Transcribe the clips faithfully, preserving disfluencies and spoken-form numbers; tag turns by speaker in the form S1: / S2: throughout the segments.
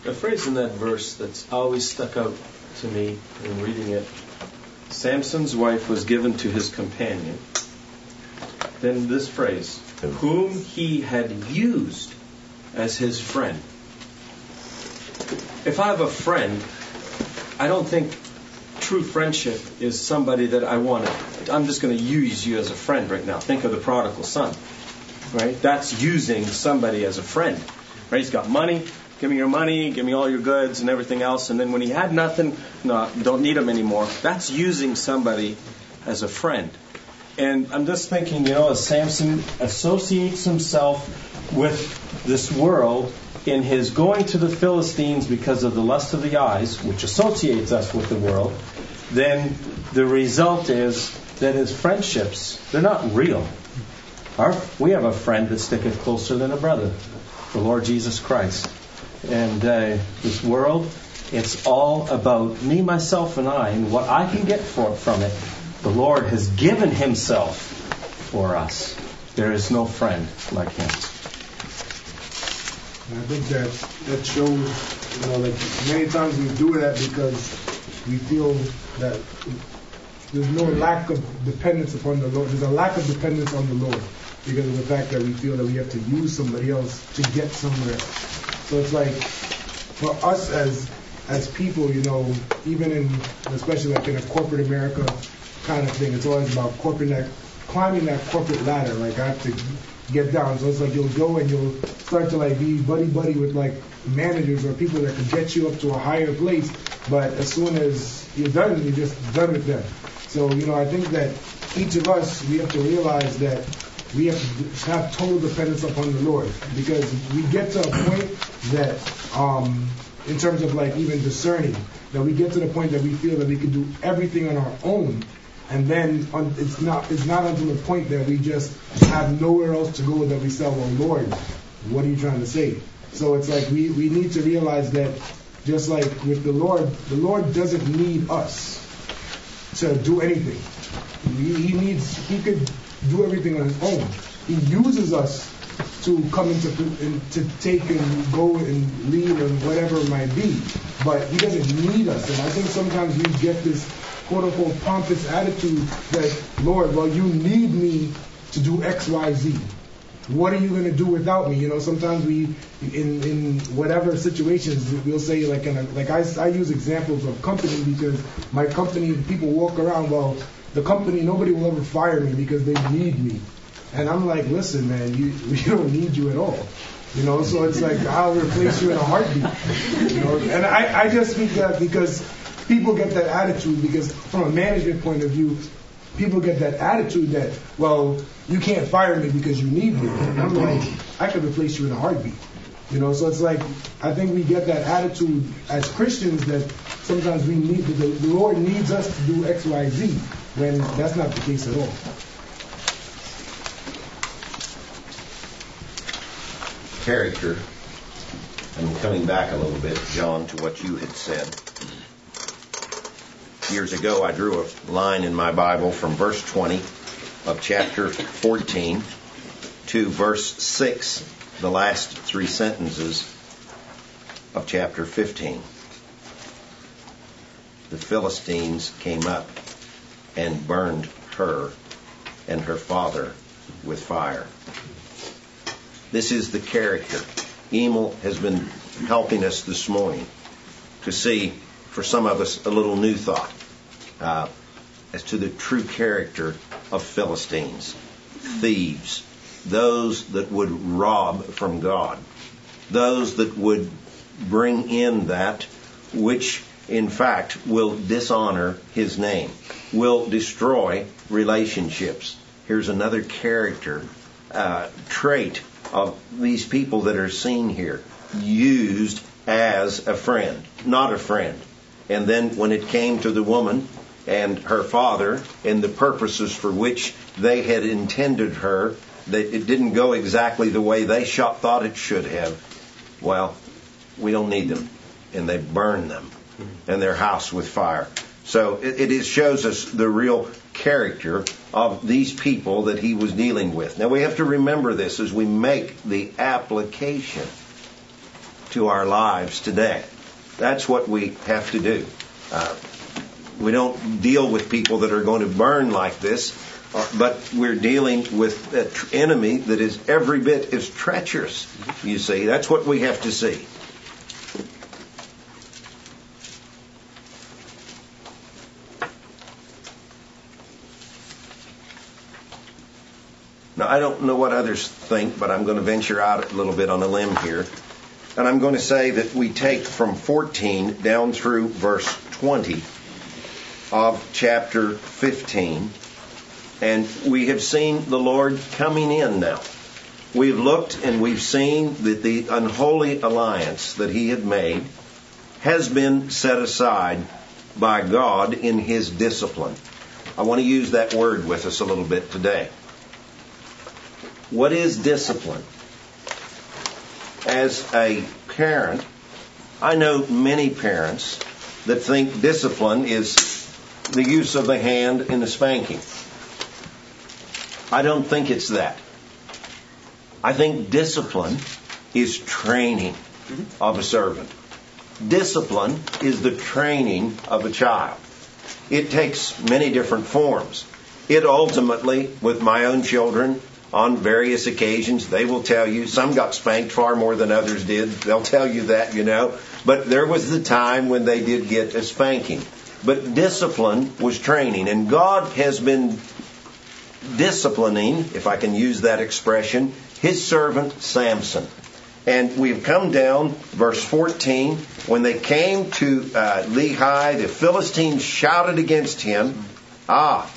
S1: A phrase in that verse that's always stuck out to me in reading it. Samson's wife was given to his companion. Then this phrase, whom he had used as his friend. If I have a friend, I don't think true friendship is somebody that I want to, I'm just going to use you as a friend right now. Think of the prodigal son, right? That's using somebody as a friend, right? He's got money. Give me your money, give me all your goods and everything else. And then when he had nothing, no, don't need him anymore. That's using somebody as a friend. And I'm just thinking, you know, as Samson associates himself with this world in his going to the Philistines because of the lust of the eyes, which associates us with the world, then the result is that his friendships, they're not real. Our, we have a friend that sticketh closer than a brother, the Lord Jesus Christ. And uh, this world, it's all about me, myself, and I, and what I can get for, from it. The Lord has given Himself for us. There is no friend like Him.
S2: And I think that that shows, you know, like many times we do that because we feel that there's no lack of dependence upon the Lord. There's a lack of dependence on the Lord because of the fact that we feel that we have to use somebody else to get somewhere. So it's like, for us as as people, you know, even in, especially like in a corporate America kind of thing, it's always about corporate that, climbing that corporate ladder. Like I have to get down. So it's like you'll go and you'll start to like be buddy buddy with like managers or people that can get you up to a higher place. But as soon as you're done, you're just done with them. So, you know, I think that each of us, we have to realize that we have to have total dependence upon the Lord, because we get to a point that, um, in terms of like even discerning, that we get to the point that we feel that we can do everything on our own, and then on, it's not it's not until the point that we just have nowhere else to go that we say, well, Lord, what are you trying to say? So it's like we, we need to realize that just like with the Lord, the Lord doesn't need us to do anything. He, he needs he could do everything on his own. He uses us to come into in, to take and go and lead and whatever it might be, but he doesn't need us. And I think sometimes we get this quote unquote pompous attitude that, Lord, well, you need me to do X, Y, Z. What are you going to do without me? You know, sometimes we, in in whatever situations, we'll say like in a, like I, I use examples of company because my company, people walk around, well, the company, nobody will ever fire me because they need me. And I'm like, listen, man, you, we don't need you at all. You know, so it's like, I'll replace you in a heartbeat. You know, and I, I just speak that because people get that attitude, because from a management point of view, people get that attitude that, well, you can't fire me because you need me. And I'm like, I could replace you in a heartbeat. You know, so it's like, I think we get that attitude as Christians that sometimes we need, the, the Lord needs us to do X, Y, Z, when that's not the case at all.
S3: Character. I'm coming back a little bit, John, to what you had said. Years ago, I drew a line in my Bible from verse twenty of chapter fourteen to verse six, the last three sentences of chapter fifteen. The Philistines came up and burned her and her father with fire. This is the character. Emil has been helping us this morning to see, for some of us, a little new thought uh, as to the true character of Philistines. Thieves. Those that would rob from God. Those that would bring in that which, in fact, will dishonor His name, will destroy relationships. Here's another character uh, trait of these people that are seen here. Used as a friend, not a friend. And then when it came to the woman and her father and the purposes for which they had intended her, that it didn't go exactly the way they shot, thought it should have. Well, we don't need them. And they burned them and their house with fire. So it, it is, shows us the real character of these people that he was dealing with. Now we have to remember this as we make the application. to our lives today. That's what we have to do. Uh, we don't deal with people that are going to burn like this, uh, but we're dealing with an enemy that is every bit as treacherous, you see. That's what we have to see. Now, I don't know what others think, but I'm going to venture out a little bit on a limb here. And I'm going to say that we take from fourteen down through verse twenty of chapter fifteen. And we have seen the Lord coming in now. We've looked and we've seen that the unholy alliance that he had made has been set aside by God in his discipline. I want to use that word with us a little bit today. What is discipline? As a parent, I know many parents that think discipline is the use of the hand in the spanking. I don't think it's that. I think discipline is training of a servant. Discipline is the training of a child. It takes many different forms. It ultimately, with my own children, on various occasions, they will tell you, some got spanked far more than others did. They'll tell you that, you know. But there was the time when they did get a spanking. But discipline was training. And God has been disciplining, if I can use that expression, his servant Samson. And we've come down, verse fourteen, when they came to uh, Lehi, the Philistines shouted against him. Ah,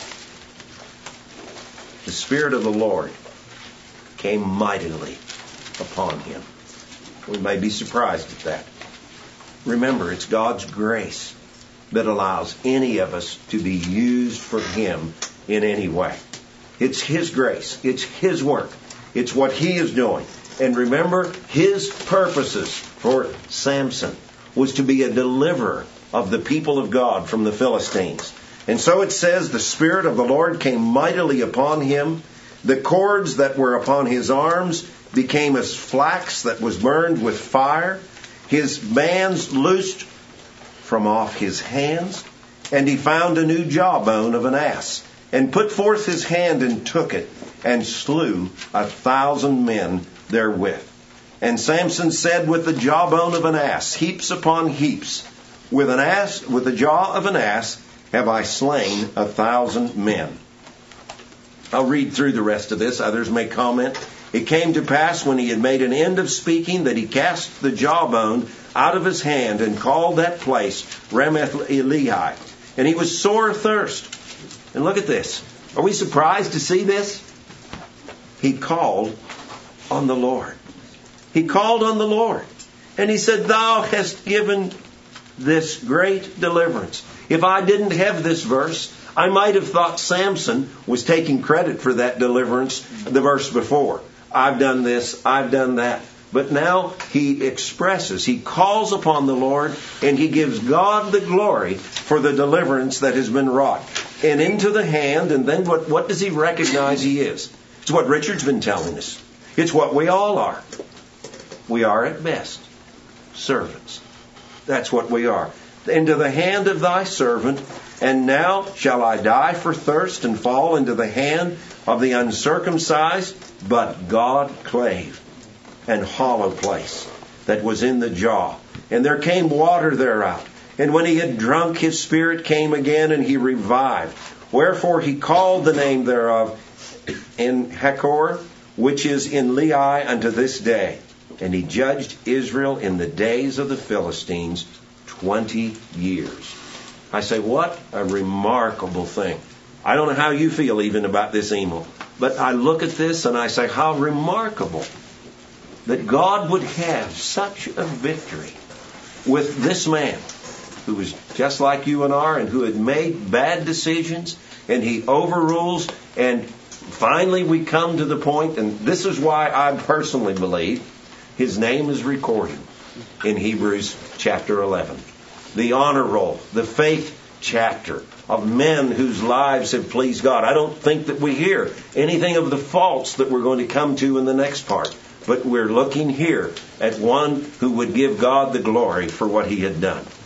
S3: the Spirit of the Lord came mightily upon him. We may be surprised at that. Remember, it's God's grace that allows any of us to be used for him in any way. It's his grace. It's his work. It's what he is doing. And remember, his purposes for Samson was to be a deliverer of the people of God from the Philistines. And so it says, the Spirit of the Lord came mightily upon him. The cords that were upon his arms became as flax that was burned with fire. His bands loosed from off his hands. And he found a new jawbone of an ass, and put forth his hand and took it, and slew a thousand men therewith. And Samson said, with the jawbone of an ass, heaps upon heaps, with an ass, with the jaw of an ass, have I slain a thousand men. I'll read through the rest of this. Others may comment. It came to pass when he had made an end of speaking that he cast the jawbone out of his hand and called that place Ramath-Lehi. And he was sore athirst. And look at this. Are we surprised to see this? He called on the Lord. He called on the Lord. And he said, thou hast given this great deliverance. If I didn't have this verse, I might have thought Samson was taking credit for that deliverance the verse before. I've done this, I've done that. But now he expresses, he calls upon the Lord, and he gives God the glory for the deliverance that has been wrought. And into the hand, and then what, what does he recognize he is? It's what Richard's been telling us. It's what we all are. We are at best servants. That's what we are. Into the hand of thy servant, and now shall I die for thirst and fall into the hand of the uncircumcised? But God clave an hollow place that was in the jaw, and there came water thereout. And when he had drunk, his spirit came again, and he revived. Wherefore he called the name thereof in Hakor, which is in Lehi unto this day. And he judged Israel in the days of the Philistines twenty years. I say, what a remarkable thing. I don't know how you feel even about this, Emil, but I look at this and I say, how remarkable that God would have such a victory with this man who was just like you and are, and who had made bad decisions, and he overrules, and finally we come to the point, and this is why I personally believe his name is recorded in Hebrews chapter eleven. The honor roll, the faith chapter of men whose lives have pleased God. I don't think that we hear anything of the faults that we're going to come to in the next part. But we're looking here at one who would give God the glory for what he had done.